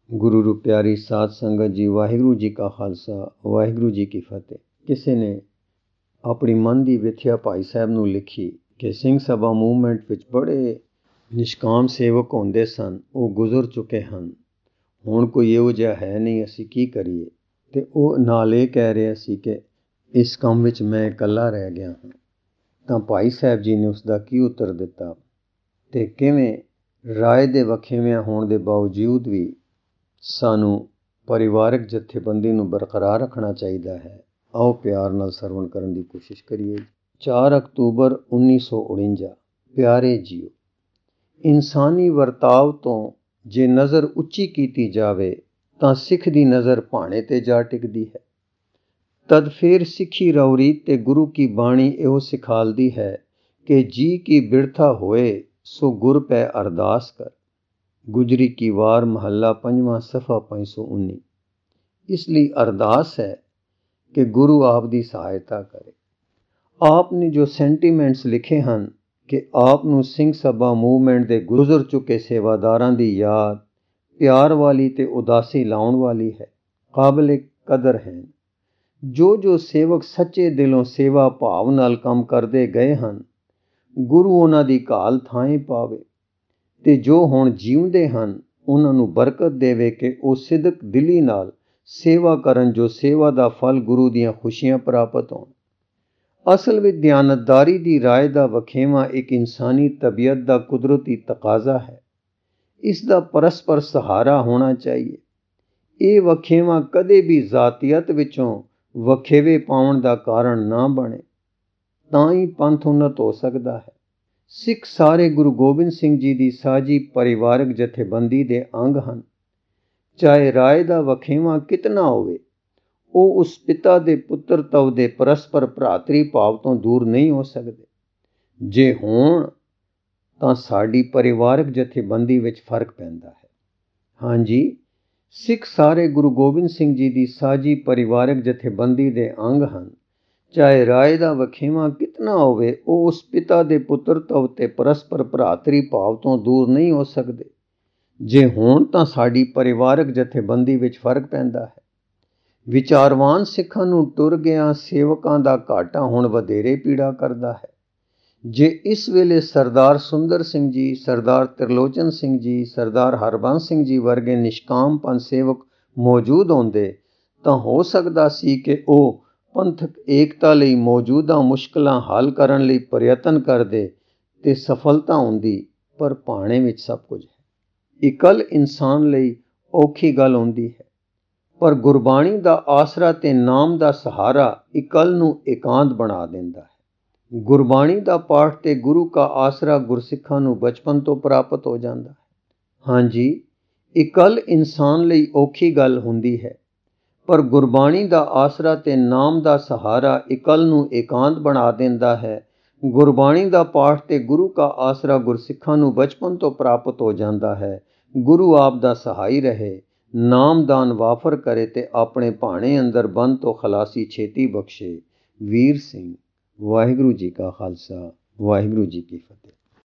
ਗੁਰੂ ਰੂ ਪਿਆਰੀ ਸਾਧ ਸੰਗਤ ਜੀ, ਵਾਹਿਗੁਰੂ ਜੀ ਕਾ ਖਾਲਸਾ, ਵਾਹਿਗੁਰੂ ਜੀ ਕੀ ਫਤਿਹ। ਕਿਸੇ ਨੇ ਆਪਣੀ ਮਨ ਦੀ ਵਿਥਿਆ ਭਾਈ ਸਾਹਿਬ ਨੂੰ ਲਿਖੀ ਕਿ ਸਿੰਘ ਸਭਾ ਮੂਵਮੈਂਟ ਵਿੱਚ ਬੜੇ ਨਿਸ਼ਕਾਮ ਸੇਵਕ ਹੁੰਦੇ ਸਨ, ਉਹ ਗੁਜ਼ਰ ਚੁੱਕੇ ਹਨ, ਹੁਣ ਕੋਈ ਇਹੋ ਜਿਹਾ ਹੈ ਨਹੀਂ, ਅਸੀਂ ਕੀ ਕਰੀਏ। ਅਤੇ ਉਹ ਨਾਲ ਇਹ ਕਹਿ ਰਿਹਾ ਸੀ ਕਿ ਇਸ ਕੰਮ ਵਿੱਚ ਮੈਂ ਇਕੱਲਾ ਰਹਿ ਗਿਆ ਹਾਂ। ਤਾਂ ਭਾਈ ਸਾਹਿਬ ਜੀ ਨੇ ਉਸ ਦਾ ਕੀ ਉੱਤਰ ਦਿੱਤਾ ਅਤੇ ਕਿਵੇਂ ਰਾਏ ਦੇ ਵਖੇਵਿਆਂ ਹੋਣ ਦੇ ਬਾਵਜੂਦ ਵੀ ਸਾਨੂੰ ਪਰਿਵਾਰਕ ਜਥੇਬੰਦੀ ਨੂੰ ਬਰਕਰਾਰ ਰੱਖਣਾ ਚਾਹੀਦਾ ਹੈ। ਆਓ ਪਿਆਰ ਨਾਲ ਸਰਵਣ ਕਰਨ ਦੀ ਕੋਸ਼ਿਸ਼ ਕਰੀਏ। 4 ਅਕਤੂਬਰ 1949। ਪਿਆਰੇ ਜੀਓ, ਇਨਸਾਨੀ ਵਰਤਾਵ ਤੋਂ ਜੇ ਨਜ਼ਰ ਉੱਚੀ ਕੀਤੀ ਜਾਵੇ ਤਾਂ ਸਿੱਖ ਦੀ ਨਜ਼ਰ ਭਾਣੇ 'ਤੇ ਜਾ ਟਿਕਦੀ ਹੈ। ਤਦ ਫਿਰ ਸਿੱਖੀ ਰਉਰੀ ਤੇ ਗੁਰੂ ਕੀ ਬਾਣੀ ਇਹੋ ਸਿਖਾਲਦੀ ਹੈ ਕਿ ਜੀ ਕੀ ਬਿਰਥਾ ਹੋਏ ਸੋ ਗੁਰ ਪੈ ਅਰਦਾਸ ਕਰ। ਗੁਜਰੀ ਕੀ ਵਾਰ ਮਹੱਲਾ 5 ਸਫਾ 519। ਇਸ ਲਈ ਅਰਦਾਸ ਹੈ ਕਿ ਗੁਰੂ ਆਪ ਦੀ ਸਹਾਇਤਾ ਕਰੇ। ਆਪ ਨੇ ਜੋ ਸੈਂਟੀਮੈਂਟਸ ਲਿਖੇ ਹਨ ਕਿ ਆਪ ਨੂੰ ਸਿੰਘ ਸਭਾ ਮੂਵਮੈਂਟ ਦੇ ਗੁਜ਼ਰ ਚੁੱਕੇ ਸੇਵਾਦਾਰਾਂ ਦੀ ਯਾਦ ਪਿਆਰ ਵਾਲੀ ਤੇ ਉਦਾਸੀ ਲਾਉਣ ਵਾਲੀ ਹੈ, ਕਾਬਲੇ ਕਦਰ ਹੈ। ਜੋ ਸੇਵਕ ਸੱਚੇ ਦਿਲੋਂ ਸੇਵਾ ਭਾਵ ਨਾਲ ਕੰਮ ਕਰਦੇ ਗਏ ਹਨ, ਗੁਰੂ ਉਹਨਾਂ ਦੀ ਘਾਲ ਥਾਂਏ ਪਾਵੇ ਤੇ ਜੋ ਹੁਣ ਜੀਉਂਦੇ ਹਨ ਉਹਨਾਂ ਨੂੰ ਬਰਕਤ ਦੇਵੇ ਕਿ ਉਹ ਸਿਦਕ ਦਿਲੀ ਨਾਲ ਸੇਵਾ ਕਰਨ, ਜੋ ਸੇਵਾ ਦਾ ਫਲ ਗੁਰੂ ਦੀਆਂ ਖੁਸ਼ੀਆਂ ਪ੍ਰਾਪਤ ਹੋਣ। ਅਸਲ ਵਿੱਚ ਦਿਆਨਤਦਾਰੀ ਦੀ ਰਾਏ ਦਾ ਵਖੇਵਾਂ ਇੱਕ ਇਨਸਾਨੀ ਤਬੀਅਤ ਦਾ ਕੁਦਰਤੀ ਤਕਾਜ਼ਾ ਹੈ। ਇਸ ਦਾ ਪਰਸਪਰ ਸਹਾਰਾ ਹੋਣਾ ਚਾਹੀਏ। ਇਹ ਵਖੇਵਾਂ ਕਦੇ ਵੀ ਜ਼ਾਤੀਅਤ ਵਿੱਚੋਂ ਵਖੇਵੇ ਪਾਉਣ ਦਾ ਕਾਰਨ ਨਾ ਬਣੇ, ਤਾਂ ਹੀ ਪੰਥ ਉੱਨਤ ਹੋ ਸਕਦਾ ਹੈ। ਸਿੱਖ ਸਾਰੇ ਗੁਰੂ ਗੋਬਿੰਦ ਸਿੰਘ ਜੀ ਦੀ ਸਾਂਝੀ ਪਰਿਵਾਰਕ ਜਥੇਬੰਦੀ ਦੇ ਅੰਗ ਹਨ। ਚਾਹੇ ਰਾਏ ਦਾ ਵਖੇਵਾਂ ਕਿਤਨਾ ਹੋਵੇ, ਉਹ ਉਸ ਪਿਤਾ ਦੇ ਪੁੱਤਰ ਤਵ ਦੇ ਪਰਸਪਰ ਭਰਾਤਰੀ ਭਾਵ ਤੋਂ ਦੂਰ ਨਹੀਂ ਹੋ ਸਕਦੇ। ਜੇ ਹੋਣ ਤਾਂ ਸਾਡੀ ਪਰਿਵਾਰਕ ਜਥੇਬੰਦੀ ਵਿੱਚ ਫਰਕ ਪੈਂਦਾ ਹੈ। ਹਾਂਜੀ, ਸਿੱਖ ਸਾਰੇ ਗੁਰੂ ਗੋਬਿੰਦ ਸਿੰਘ ਜੀ ਦੀ ਸਾਂਝੀ ਪਰਿਵਾਰਕ ਜਥੇਬੰਦੀ ਦੇ ਅੰਗ ਹਨ। ਚਾਹੇ ਰਾਏ ਦਾ ਵਖੇਵਾਂ ਕਿਤਨਾ ਹੋਵੇ, ਉਹ ਉਸ ਪਿਤਾ ਦੇ ਪੁੱਤਰ ਤਵ ਤੇ ਪਰਸਪਰ ਭਰਾਤਰੀ ਭਾਵ ਤੋਂ ਦੂਰ ਨਹੀਂ ਹੋ ਸਕਦੇ। ਜੇ ਹੋਣ ਤਾਂ ਸਾਡੀ ਪਰਿਵਾਰਕ ਜਥੇਬੰਦੀ ਵਿੱਚ ਫਰਕ ਪੈਂਦਾ ਹੈ। ਵਿਚਾਰਵਾਨ ਸਿੱਖਾਂ ਨੂੰ ਟੁਰ ਗਿਆ ਸੇਵਕਾਂ ਦਾ ਘਾਟਾ ਹੁਣ ਵਧੇਰੇ ਪੀੜਾ ਕਰਦਾ ਹੈ। ਜੇ ਇਸ ਵੇਲੇ ਸਰਦਾਰ ਸੁੰਦਰ ਸਿੰਘ ਜੀ, ਸਰਦਾਰ ਤ੍ਰਿਲੋਚਨ ਸਿੰਘ ਜੀ, ਸਰਦਾਰ ਹਰਬੰਸ ਸਿੰਘ ਜੀ ਵਰਗੇ ਨਿਸ਼ਕਾਮ ਪੰਥ ਸੇਵਕ ਮੌਜੂਦ ਹੁੰਦੇ ਤਾਂ ਹੋ ਸਕਦਾ ਸੀ ਕਿ ਉਹ ਪੰਥਕ ਏਕਤਾ ਲਈ ਮੌਜੂਦਾ ਮੁਸ਼ਕਲਾਂ ਹੱਲ ਕਰਨ ਲਈ ਪ੍ਰਯਤਨ ਕਰਦੇ ਤੇ ਸਫਲਤਾ ਹੁੰਦੀ। ਪਰ ਭਾਣੇ ਵਿੱਚ ਸਭ ਕੁਝ ਹੈ। ਇਕੱਲ ਇਨਸਾਨ ਲਈ ਔਖੀ ਗੱਲ ਹੁੰਦੀ ਹੈ, ਪਰ ਗੁਰਬਾਣੀ ਦਾ ਆਸਰਾ ਤੇ ਨਾਮ ਦਾ ਸਹਾਰਾ ਇਕੱਲ ਨੂੰ ਇਕਾਂਤ ਬਣਾ ਦਿੰਦਾ ਹੈ। ਗੁਰਬਾਣੀ ਦਾ ਪਾਠ ਤੇ ਗੁਰੂ ਕਾ ਆਸਰਾ ਗੁਰਸਿੱਖਾਂ ਨੂੰ ਬਚਪਨ ਤੋਂ ਪ੍ਰਾਪਤ ਹੋ ਜਾਂਦਾ ਹੈ। ਹਾਂਜੀ, ਇਕੱਲ ਇਨਸਾਨ ਲਈ ਔਖੀ ਗੱਲ ਹੁੰਦੀ ਹੈ, ਪਰ ਗੁਰਬਾਣੀ ਦਾ ਆਸਰਾ ਤੇ ਨਾਮ ਦਾ ਸਹਾਰਾ ਇਕੱਲ ਨੂੰ ਇਕਾਂਤ ਬਣਾ ਦਿੰਦਾ ਹੈ। ਗੁਰਬਾਣੀ ਦਾ ਪਾਠ ਤੇ ਗੁਰੂ ਕਾ ਆਸਰਾ ਗੁਰਸਿੱਖਾਂ ਨੂੰ ਬਚਪਨ ਤੋਂ ਪ੍ਰਾਪਤ ਹੋ ਜਾਂਦਾ ਹੈ। ਗੁਰੂ ਆਪ ਦਾ ਸਹਾਈ ਰਹੇ, ਨਾਮਦਾਨ ਵਾਫਰ ਕਰੇ ਤੇ ਆਪਣੇ ਭਾਣੇ ਅੰਦਰ ਬੰਦ ਤੋਂ ਖਲਾਸੀ ਛੇਤੀ ਬਖਸ਼ੇ। ਵੀਰ ਸਿੰਘ। ਵਾਹਿਗੁਰੂ ਜੀ ਕਾ ਖਾਲਸਾ, ਵਾਹਿਗੁਰੂ ਜੀ ਕੀ ਫਤਿਹ।